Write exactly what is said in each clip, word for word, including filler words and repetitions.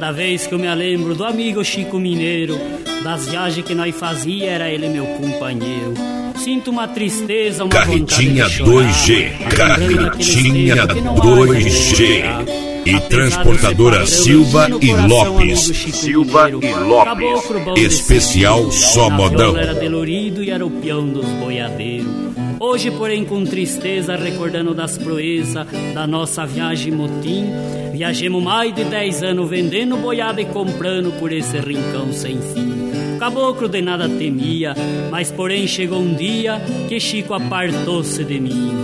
Cada vez que eu me lembro do amigo Chico Mineiro, das viagens que nós fazia, era ele meu companheiro. Sinto uma tristeza, uma Carretinha vontade de chorar, dois G, Carretinha dois G. E transportadora Silva e Lopes. Silva e Lopes. Especial só modão. Era delorido e era o peão dos boiadeiros. Hoje, porém, com tristeza, recordando das proezas da nossa viagem motim, viajemos mais de dez anos vendendo boiada e comprando por esse rincão sem fim. O caboclo de nada temia, mas porém chegou um dia que Chico apartou-se de mim.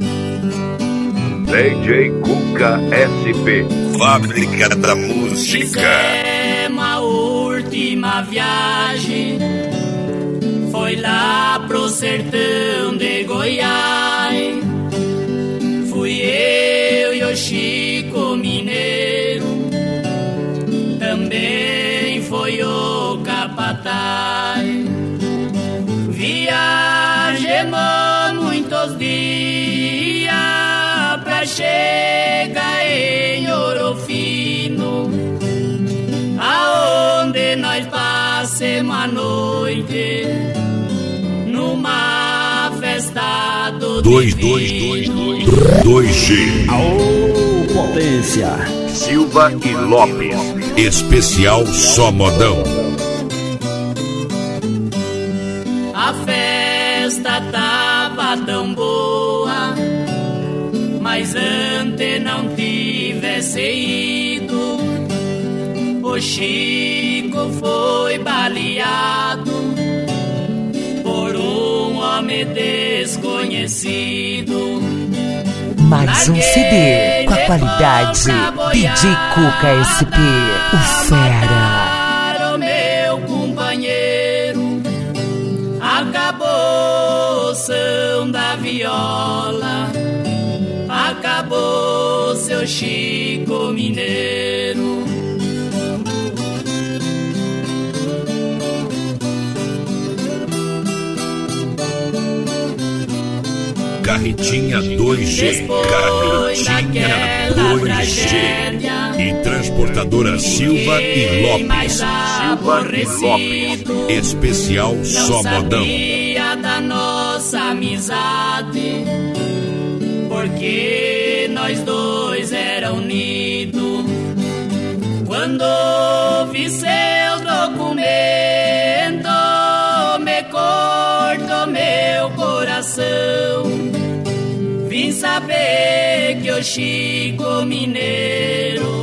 D J Cuca S P, Fábrica da Música. Fizemos a última viagem, foi lá pro sertão de Goiás. Fui eu e o Chico Mineiro, também foi o capataz. Viajemos muitos dias pra chegar em Ouro Fino, aonde nós passemos a noite numa festa do dois dois dois dois G. Aô, potência! Silva e Lopes. Especial só modão. A festa tava tão boa, mas antes não tivesse ido, o Chico foi baleado por um homem desconhecido. Mais um C D com a qualidade D J Cuca S P, o fera. O meu companheiro acabou o som da viola, acabou seu Chico Mineiro. Carretinha dois G, Carretinha dois G. E transportadora Silva e Lopes. Silva e Lopes. Especial só modão. Da nossa amizade, porque nós dois era unidos. Quando vi seu documento, me cortou meu coração. Vim saber que o Chico Mineiro